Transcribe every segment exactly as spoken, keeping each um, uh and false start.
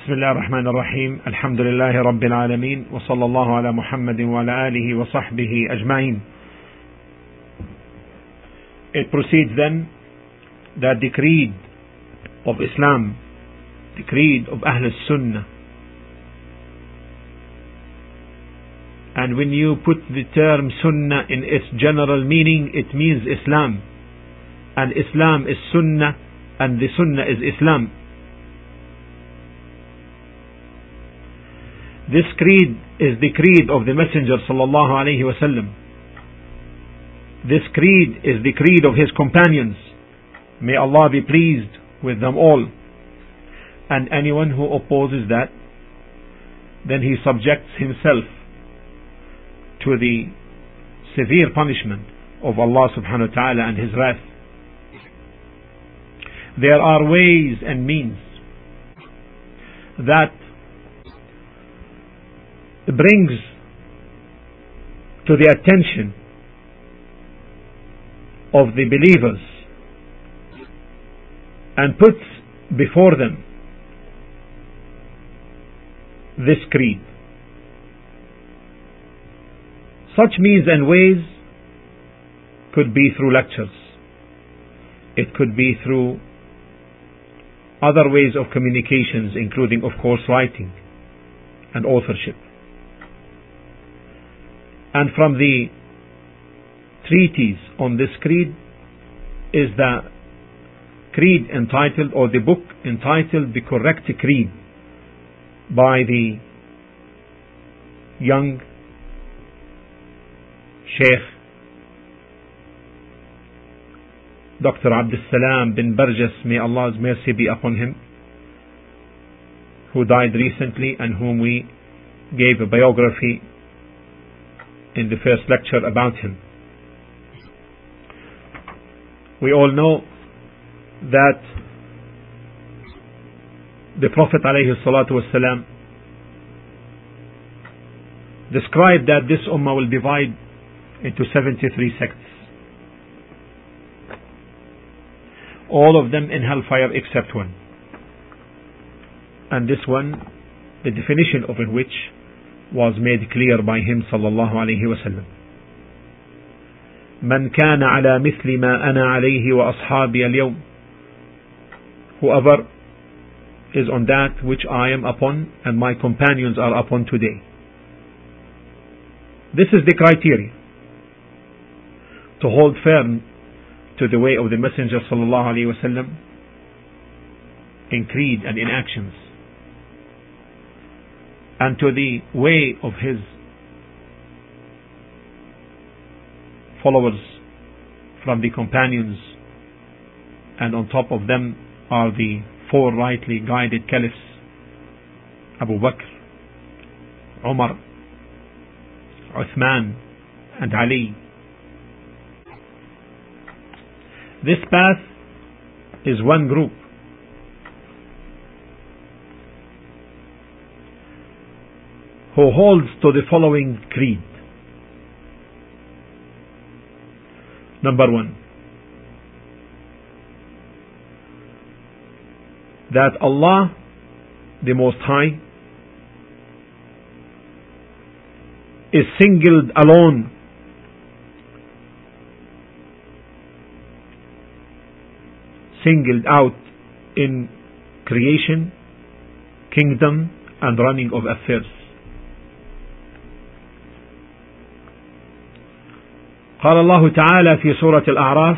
بسم الله الرحمن الرحيم الحمد لله رب العالمين وصلى الله على محمد وعلى آله وصحبه أجمعين. It proceeds then that the creed of Islam, the creed of Ahl Sunnah, and when you put the term Sunnah in its general meaning, it means Islam, and Islam is Sunnah, and the Sunnah is Islam. This creed is the creed of the Messenger sallallahu alaihi wasallam. This creed is the creed of his companions. May Allah be pleased with them all. And anyone who opposes that, then he subjects himself to the severe punishment of Allah subhanahu wa ta'ala and his wrath. There are ways and means that brings to the attention of the believers and puts before them this creed. Such means and ways could be through lectures. It could be through other ways of communications, including, of course, writing and authorship. And from the treatise on this creed is the creed entitled, or the book entitled, The Correct Creed, by the young Sheikh Doctor Abdul Salam bin Barjas, may Allah's mercy be upon him, who died recently and whom we gave a biography in the first lecture about him. We all know that the Prophet alayhi salatu wasalam described that this ummah will divide into seventy-three sects, all of them in hellfire except one. And this one, the definition of it which was made clear by him sallallahu alayhi wa sallam. من كان على مثل ما أنا عليه وأصحابي اليوم. Whoever is on that which I am upon and my companions are upon today. This is the criteria to hold firm to the way of the Messenger sallallahu alayhi wa sallam in creed and in actions, and to the way of his followers from the companions, and on top of them are the four rightly guided caliphs, Abu Bakr, Umar, Uthman and Ali. This path is one group. Who holds to the following creed. Number one, that Allah, the Most High, is singled alone singled out in creation, kingdom and running of affairs. قال الله تعالى في سورة الأعراف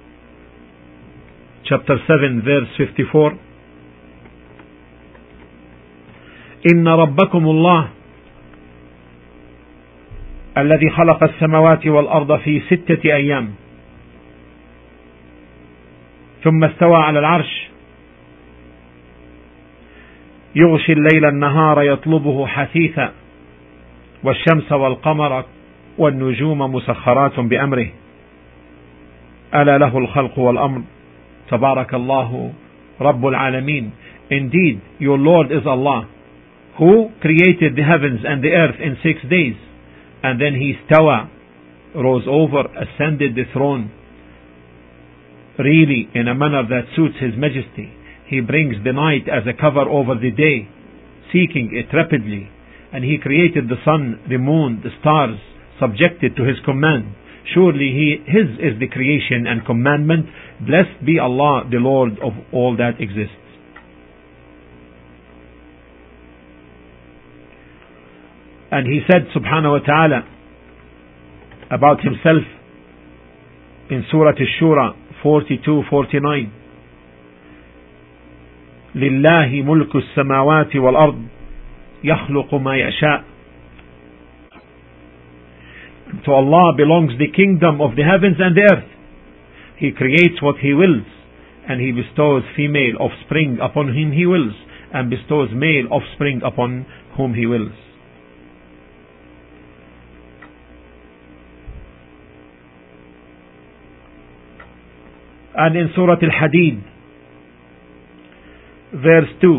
chapter seven verse fifty-four إن ربكم الله الذي خلق السماوات والأرض في ستة أيام ثم استوى على العرش يغشي الليل النهار يطلبه حثيثا والشمس والقمر والنجوم مسخرات بأمره ألا له الخلق والأمر تبارك الله رب العالمين. Indeed, your Lord is Allah, who created the heavens and the earth in six days, and then he stawa, rose over, ascended the throne, really in a manner that suits his majesty. He brings the night as a cover over the day, seeking it rapidly, and He created the sun, the moon, the stars, subjected to His command. Surely he, His is the creation and commandment. Blessed be Allah, the Lord of all that exists. And He said subhanahu wa ta'ala about Himself in Surah Ash-Shura forty-two forty-nine, لله ملك السماوات والأرض يخلق ما يشاء. To Allah belongs the kingdom of the heavens and the earth. He creates what He wills, and He bestows female offspring upon whom He wills, and bestows male offspring upon whom He wills. And in Surah Al-Hadid, verse two,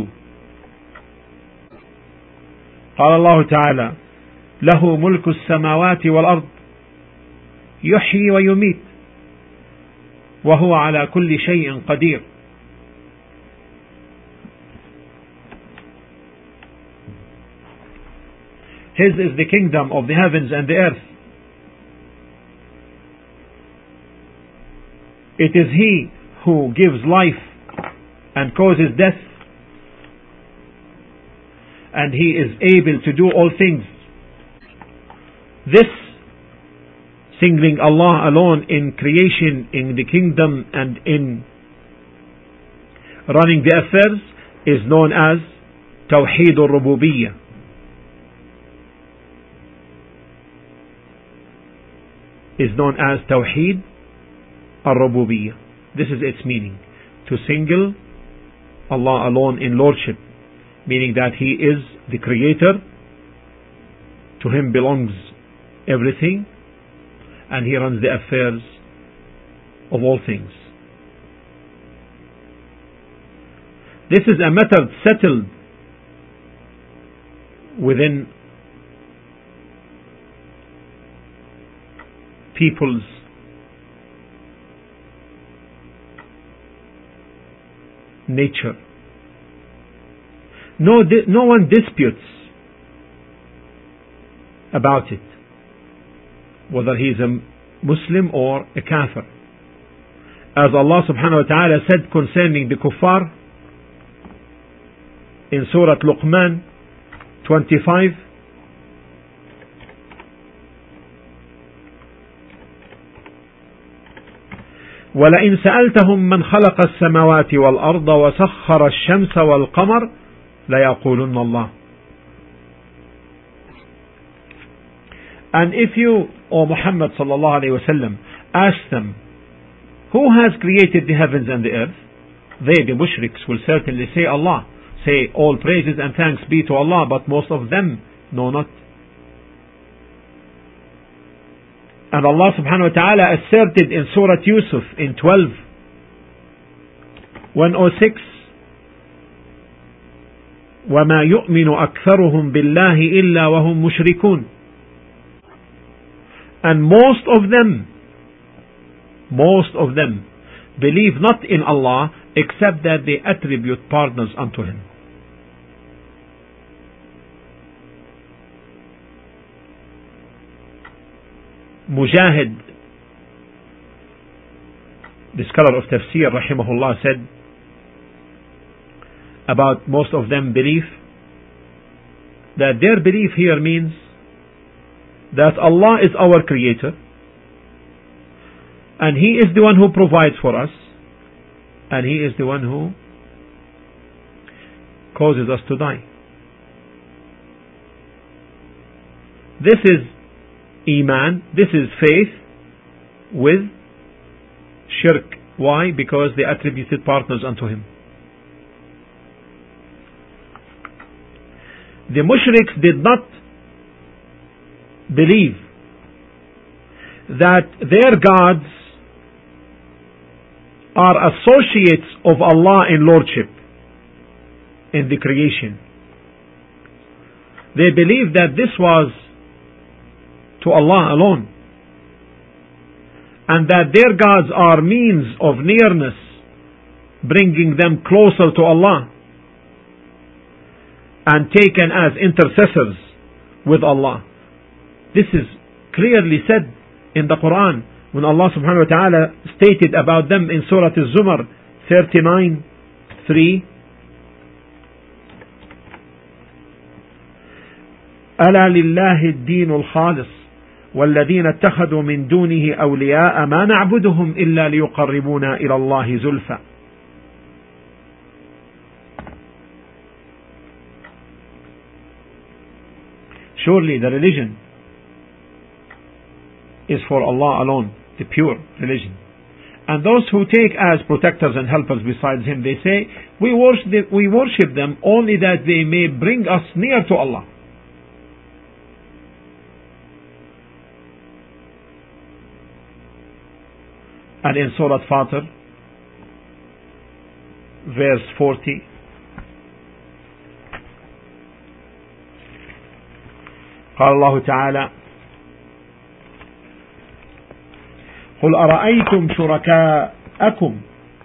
قال الله تعالى له ملك السماوات والأرض يحيي ويميت وهو على كل شيء قدير. His is the kingdom of the heavens and the earth. It is He who gives life and causes death, and He is able to do all things. This, singling Allah alone in creation, in the kingdom, and in running the affairs, is known as Tawheed al-Rububiyyah. Is known as Tawheed al-Rububiyyah. This is its meaning. To single Allah alone in lordship, meaning that He is the creator, to Him belongs everything, and He runs the affairs of all things. This is a matter settled within people's nature. No, no one disputes about it, whether he is a Muslim or a Kafir. As Allah subhanahu wa ta'ala said concerning the kuffar in Surah Luqman twenty-five, وَلَئِنْ سَأَلْتَهُمْ مَنْ خَلَقَ السَّمَاوَاتِ وَالْأَرْضَ وَسَخَّرَ الشَّمْسَ وَالْقَمَرَ لَيَقُولُنَّ اللَّهُ. And if you, O Muhammad sallallahu alayhi wa sallam, ask them, who has created the heavens and the earth? They, the mushriks, will certainly say Allah. Say, all praises and thanks be to Allah, but most of them know not. And Allah subhanahu wa ta'ala asserted in Surah Yusuf in twelve, one oh six, وَمَا يُؤْمِنُ أَكْثَرُهُمْ بِاللَّهِ إِلَّا وَهُمْ مُشْرِكُونَ. And most of them, most of them believe not in Allah except that they attribute partners unto Him. Mujahid, the scholar of Tafsir rahimahullah, said about most of them belief, that their belief here means that Allah is our creator and He is the one who provides for us, and He is the one who causes us to die. This is Iman, this is faith with shirk. Why? Because they attributed partners unto Him. The mushriks did not believe that their gods are associates of Allah in lordship in the creation. They believed that this was to Allah alone, and that their gods are means of nearness, bringing them closer to Allah, and taken as intercessors with Allah. This is clearly said in the Quran when Allah subhanahu wa ta'ala stated about them in Surah Al-Zumar thirty-nine three. ألا لله الدين الخالص والذين اتخذوا من دونه أولياء ما نعبدهم إلا ليقربونا إلى الله زلفى. Surely the religion is for Allah alone, the pure religion. And those who take as protectors and helpers besides Him, they say, we worship, we worship them only that they may bring us near to Allah. And in Surah Fatir, verse forty, قال الله تعالى قل أرأيتم شركاءكم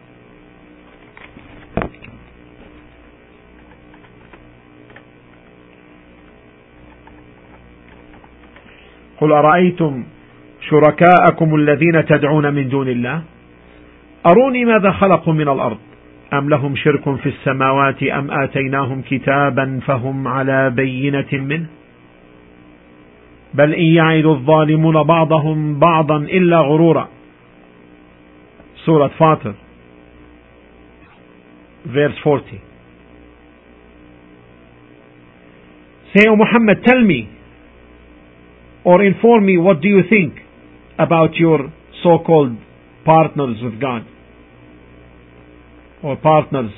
قل أرأيتم شركاءكم الذين تدعون من دون الله أروني ماذا خلقوا من الأرض أم لهم شرك في السماوات أم آتيناهم كتابا فهم على بينة منه بل إن يعد الظالمون بعضهم بعضا إلا غرورا. Surah Fatir, verse forty. Say, O Muhammad, tell me or inform me, what do you think about your so-called partners with God, or partners,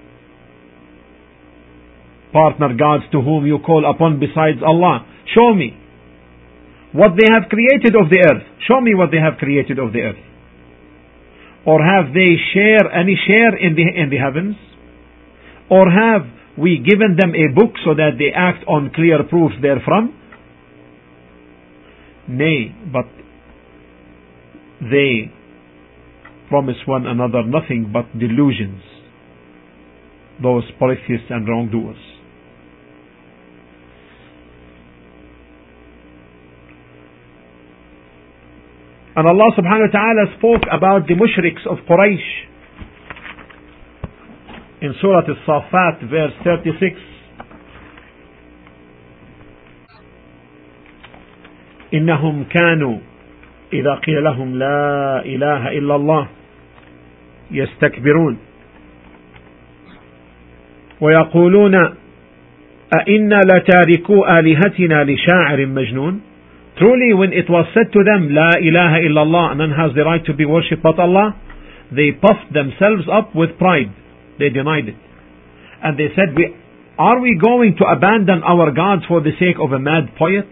partner gods to whom you call upon besides Allah? Show me what they have created of the earth. Show me what they have created of the earth. Or have they share any share in the in the heavens? Or have we given them a book so that they act on clear proofs therefrom? Nay, but they promise one another nothing but delusions, those polytheists and wrongdoers. And Allah subhanahu wa ta'ala spoke about the mushriks of Quraysh in Surah Al-Safat, verse thirty-six. إنهم كانوا إذا قيل لهم لا إله إلا الله يستكبرون ويقولون أئنا لتاركو آلهتنا لشاعر مجنون. Truly, when it was said to them, La ilaha illallah, none has the right to be worshipped but Allah, they puffed themselves up with pride. They denied it. And they said, we, are we going to abandon our gods for the sake of a mad poet?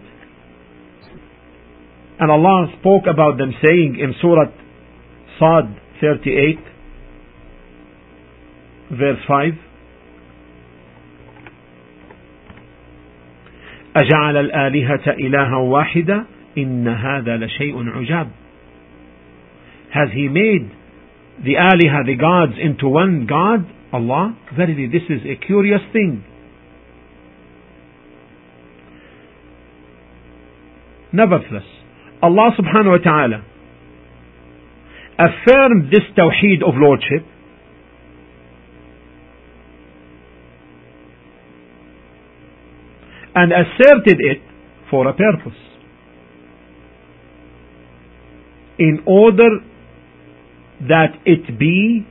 And Allah spoke about them saying in Surah Sad thirty-eight, verse five, أجعل الآلهة إلها واحدة إن هذا لشيء عجاب. Has He made the aliha, the gods, into one God, Allah? Verily, this is a curious thing. Nevertheless, Allah subhanahu wa ta'ala affirmed this tawheed of lordship and asserted it for a purpose, in order that it be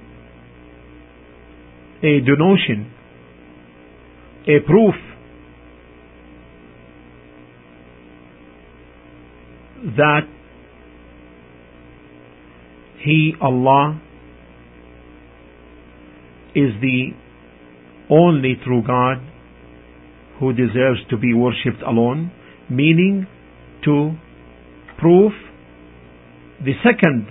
a denotion, a proof that He, Allah, is the only true God who deserves to be worshipped alone, meaning to prove the second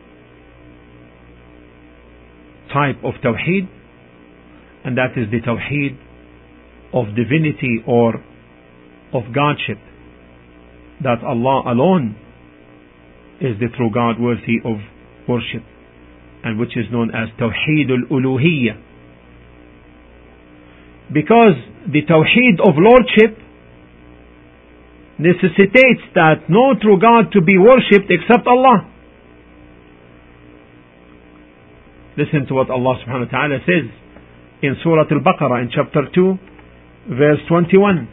type of tawheed, and that is the tawheed of divinity or of godship, that Allah alone is the true God worthy of worship, and which is known as Tawheed al-Uluhiyya. Because the Tawheed of Lordship necessitates that no true God to be worshipped except Allah. Listen to what Allah subhanahu wa ta'ala says in Surah Al-Baqarah in chapter two verse twenty-one.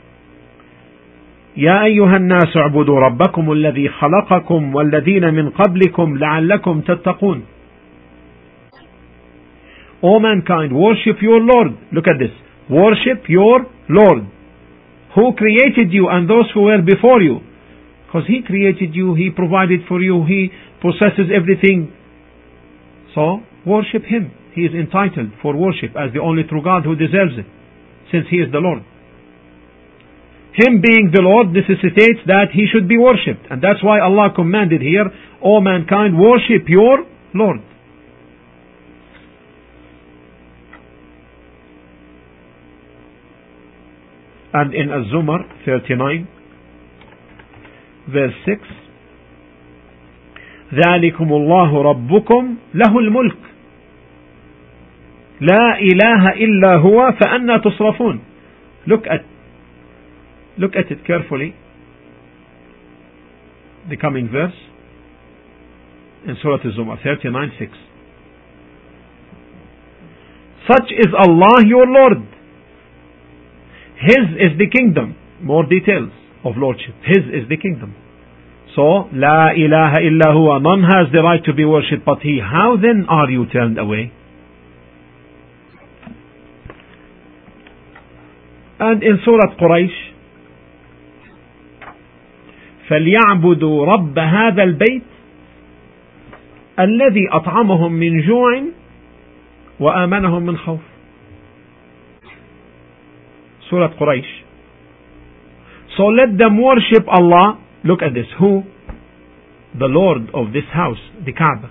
يا أيها الناس اعبدوا ربكم الذي خلقكم والذين من قبلكم لعلكم تتقون. O mankind, worship your Lord. Look at this. Worship your Lord, who created you and those who were before you. Because He created you, He provided for you, He possesses everything. So, worship Him. He is entitled for worship as the only true God who deserves it, since He is the Lord. Him being the Lord necessitates that He should be worshipped. And that's why Allah commanded here, O mankind, worship your Lord. And in Az-Zumar thirty-nine, verse six, ذَلِكُمُ اللَّهُ رَبُّكُمْ لَهُ الْمُلْكُ لَا إِلَهَ إِلَّا هُوَ فَأَنَّى تُصْرَفُونَ. Look at Look at it carefully. The coming verse in Surah Az-Zumar thirty-nine six. Such is Allah your Lord. His is the kingdom. More details of lordship. His is the kingdom. So, La ilaha illa huwa. None has the right to be worshipped but He. How then are you turned away? And in Surah Quraysh, فليعبدوا رب هذا البيت الذي أطعمهم من جوع وآمنهم من خوف. Surah Quraysh. So let them worship Allah. Look at this. Who? The Lord of this house, the Kaaba.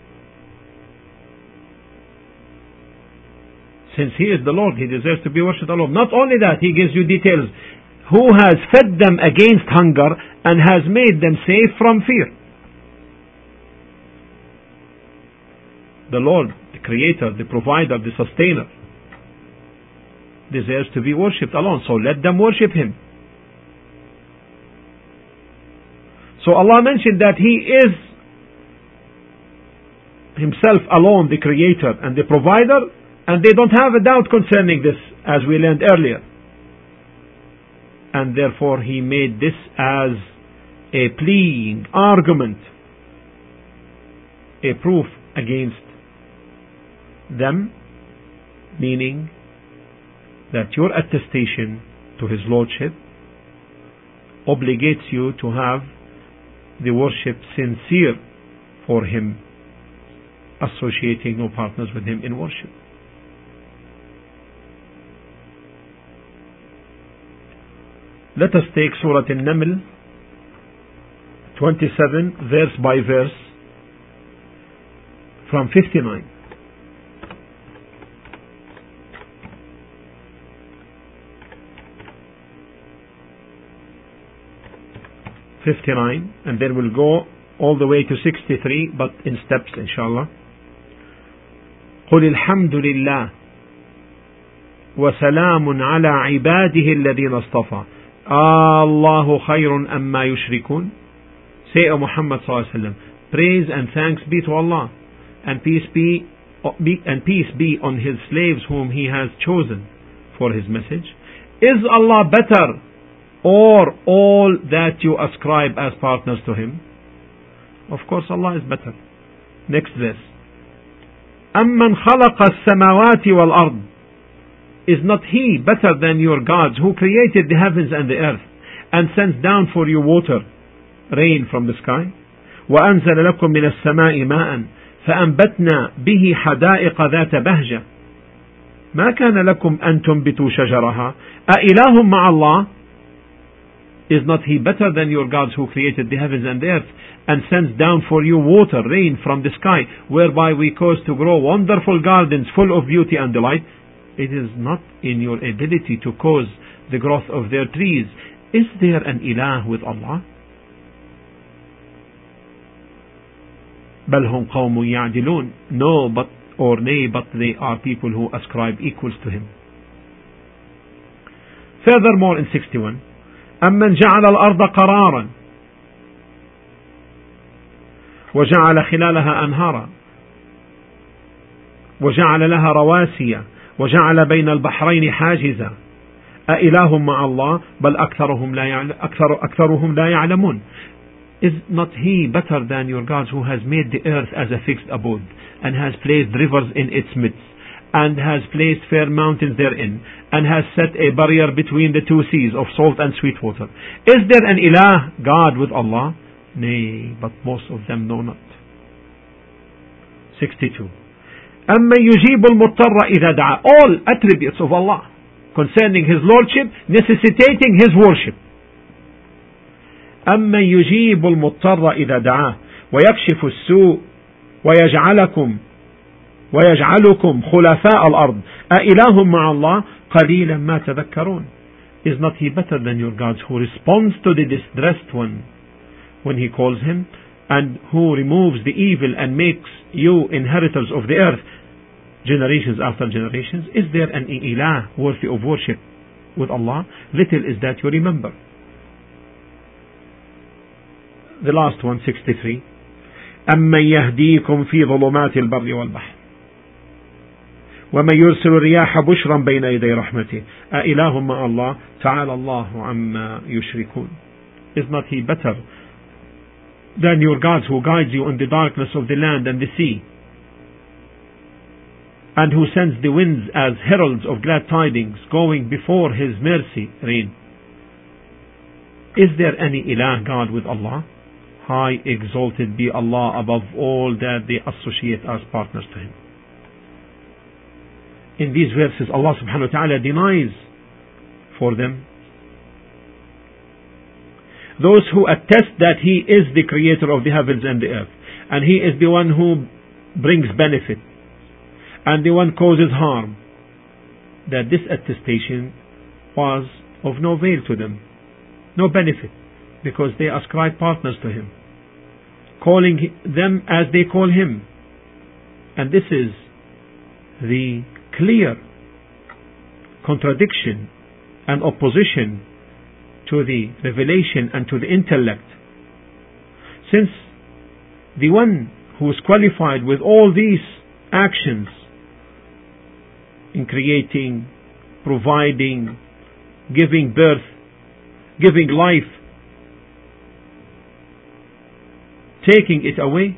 Since He is the Lord, He deserves to be worshipped alone. Not only that, He gives you details. Who has fed them against hunger and has made them safe from fear. The Lord, the Creator, the Provider, the Sustainer, deserves to be worshipped alone. So let them worship Him. So Allah mentioned that He is Himself alone the Creator and the Provider, and they don't have a doubt concerning this, as we learned earlier. And therefore He made this as a pleading argument, a proof against them, meaning that your attestation to His Lordship obligates you to have the worship sincere for Him, associating no partners with Him in worship. Let us take Surah An-Naml twenty-seven, verse by verse, from fifty-nine. fifty-nine, and then we'll go all the way to sixty-three, but in steps, inshallah. قل الحمد لله وسلام على عباده الذين اصطفى الله خير أما يشركون. Say, O Muhammad sallallahu alaihi wasallam, praise and thanks be to Allah, and peace be, be and peace be on His slaves whom He has chosen for His message. Is Allah better, or all that you ascribe as partners to Him? Of course Allah is better. Next verse. أَمَّنْ خَلَقَ السَّمَاوَاتِ وَالْأَرْضِ. Is not He better than your gods who created the heavens and the earth and sends down for you water, rain from the sky? وَأَنزَلَ لَكُم مِّنَ السَّمَاءِ مَاءً فَأَنبَتْنَا بِهِ حَدَائِقَ ذَاتَ بَهْجَةٍ مَا كَانَ لَكُمْ أَن تُنبِتُوا شَجَرَهَا أَإِلَٰهٌ مَّعَ اللَّهِ. Is not He better than your gods who created the heavens and the earth and sends down for you water, rain from the sky, whereby we cause to grow wonderful gardens full of beauty and delight? It is not in your ability to cause the growth of their trees. Is there an ilah with Allah? بل هم قوم يعدلون. No, but or nay, but they are people who ascribe equals to Him. Furthermore, in sixty-one, أَمَّنْ جَعَلَ الْأَرْضَ قَرَارًا وَجَعَلَ خِلَالَهَا أَنْهَارًا وَجَعَلَ لَهَا رَوَاسِيَ وَجَعَلَ بَيْنَ الْبَحْرَيْنِ حَاجِزًا أَإِلَٰهٌ مَعَ اللَّهِ بَلْ أَكْثَرُهُمْ لَا يَعْلَمُونَ أكثر أكثرهم لا يعلمون. Is not he better than your gods, who has made the earth as a fixed abode, and has placed rivers in its midst, and has placed fair mountains therein, and has set a barrier between the two seas of salt and sweet water? Is there an ilah, God, with Allah? Nay, but most of them know not. sixty-two. أَمَّنْ يُجِيبُ الْمُضْطَرَّ إِذَا دَعَا. All attributes of Allah concerning His Lordship, necessitating His worship. أَمَّنْ يُجِيبُ الْمُضْطَرَّ إِذَا دَعَا وَيَكْشِفُ السُّوءَ وَيَجْعَلَكُمْ وَيَجْعَلُكُمْ خُلَفَاءَ الْأَرْضِ أَإِلَٰهٌ مَعَ اللَّهِ قَلِيلًا مَا تَذَكَّرُونَ. Is not He better than your gods, who responds to the distressed one when he calls him, and who removes the evil and makes you inheritors of the earth generations after generations? Is there an ilah worthy of worship with Allah? Little is that you remember. The last one, sixty-three. أَمَّنْ يَهْدِيكُمْ فِي ظُلُمَاتِ الْبَرِّ وَالْبَحْرِ وَمَنْ يُرْسِلُ الرِّيَاحَ بُشْرًا بَيْنَ يَدَيْ رَحْمَتِهِ أَإِلَٰهٌ مَعَ اللَّهِ تَعَالَى اللَّهُ عَمَّا يُشْرِكُونَ. Is not He better than your gods, who guides you in the darkness of the land and the sea, and who sends the winds as heralds of glad tidings, going before His mercy reign? Is there any ilah, God, with Allah? High exalted be Allah above all that they associate as partners to Him. In these verses, Allah subhanahu wa ta'ala denies for them those who attest that He is the creator of the heavens and the earth, and He is the one who brings benefit and the one causes harm, that this attestation was of no avail to them, no benefit, because they ascribe partners to Him, calling them as they call Him. And this is the clear contradiction and opposition to the revelation and to the intellect, since the one who is qualified with all these actions in creating, providing, giving birth, giving life, taking it away,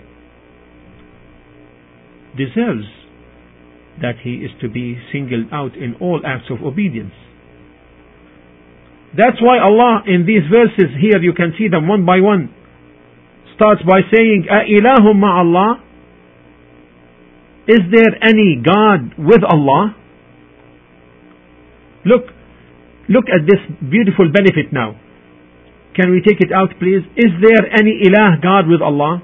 deserves that He is to be singled out in all acts of obedience. That's why Allah, in these verses here, you can see them one by one, starts by saying, أَإِلَٰهٌ مَعَ اللَّهِ. Is there any God with Allah? Look, look at this beautiful benefit now. Can we take it out, please? Is there any ilah, God, with Allah?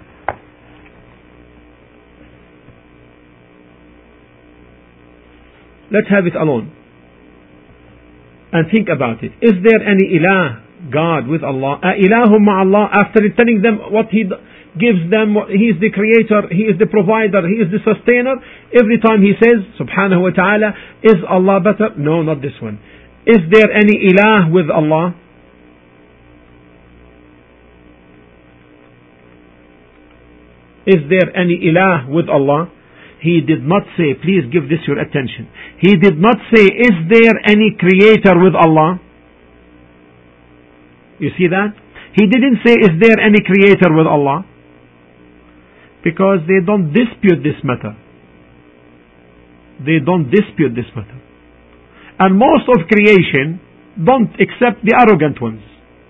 Let's have it alone and think about it. Is there any ilah, God, with Allah? Ilahum ma'allah, after telling them what He gives them, He is the creator, He is the provider, He is the sustainer, every time He says, subhanahu wa ta'ala, is Allah better? No, not this one. Is there any ilah with Allah? Is there any ilah with Allah? He did not say, please give this your attention. He did not say, is there any creator with Allah? You see that? He didn't say, is there any creator with Allah? Because they don't dispute this matter. They don't dispute this matter. And most of creation don't accept the arrogant ones.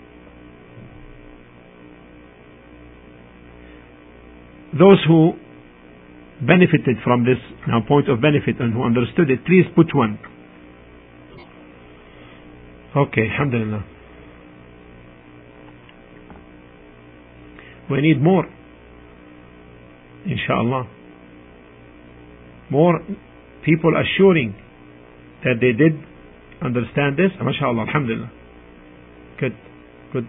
Those who benefited from this now point of benefit and who understood it, please put one. Okay, alhamdulillah. We need more, inshallah. More people assuring that they did understand this. MashaAllah, alhamdulillah. Good, good.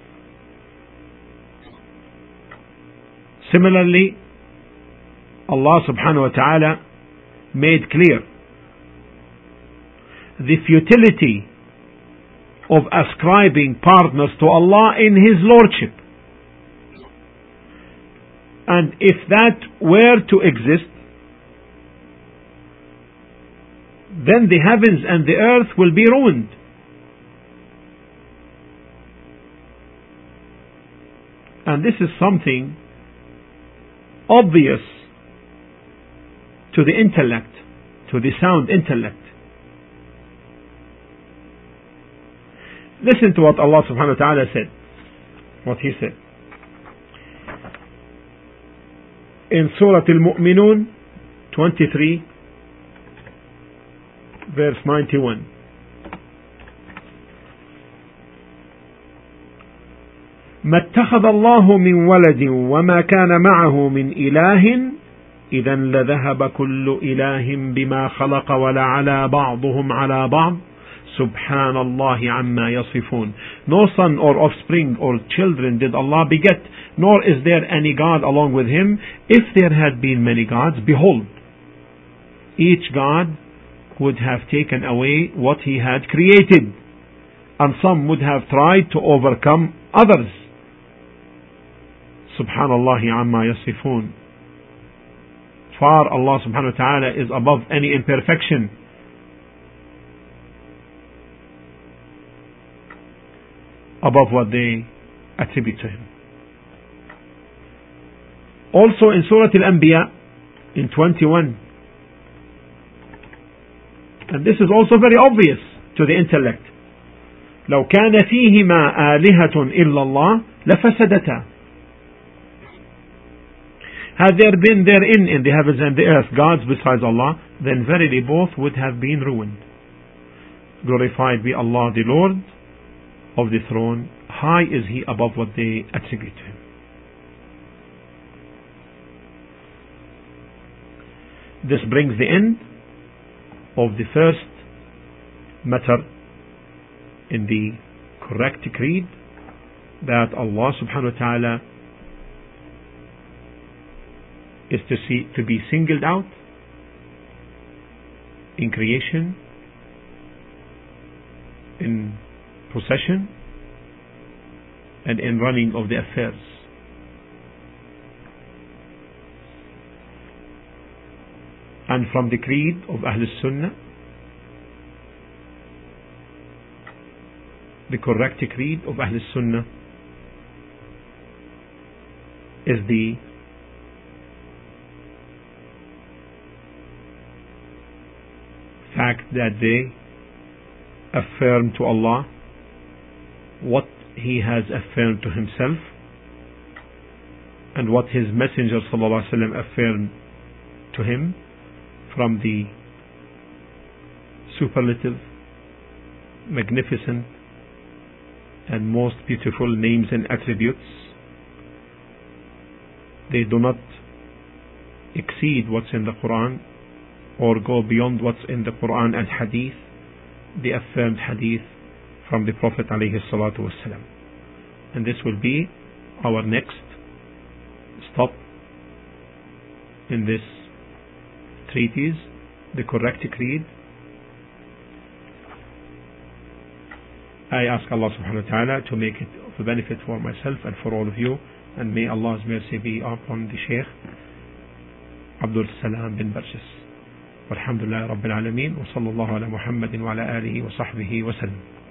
Similarly, Allah subhanahu wa ta'ala made clear the futility of ascribing partners to Allah in His Lordship. And if that were to exist, then the heavens and the earth will be ruined. And this is something obvious to the intellect, to the sound intellect. Listen to what Allah subhanahu wa ta'ala said, what He said. In Surah Al-Mu'minun twenty-three, verse ninety-one. ما اتخذ الله من ولد وما كان معه من إله إذا لذهب كل إله بما خلق ولعلى بعضهم على بعض سبحان الله عما يصفون. No son or offspring or children did Allah beget, nor is there any God along with Him. If there had been many gods, behold, each God would have taken away what He had created, and some would have tried to overcome others. Subhanallah amma yasifun. Far Allah subhanahu wa ta'ala is above any imperfection. Above what they attribute to Him. Also in Surah Al-Anbiya in twenty-one, and this is also very obvious to the intellect. لو كان فيهما آلهة إلا الله لفسدتا. Had there been therein in the heavens and the earth gods besides Allah, then verily both would have been ruined. Glorified be Allah, the Lord of the throne. High is He above what they attribute to Him. This brings the end of the first matter in the correct creed, that Allah subhanahu wa ta'ala is to see to be singled out in creation, in possession, and in running of the affairs. And from the creed of Ahl Sunnah, the correct creed of Ahl Sunnah is the fact that they affirm to Allah what He has affirmed to Himself and what His Messenger sallallahu alaihi wasallam affirmed to Him from the superlative, magnificent and most beautiful names and attributes. They do not exceed what's in the Quran or go beyond what's in the Quran and Hadith, the affirmed Hadith from the Prophet alayhi salatu wasalam. And this will be our next stop in this treatise, the correct creed. I ask Allah subhanahu wa ta'ala to make it of a benefit for myself and for all of you, and may Allah's mercy be upon the Shaykh Abdul Salam bin Barjas. Walhamdulillah Rabbil Alameen, wa sallallahu ala Muhammadin wa ala alihi wa sahbihi wa sallam.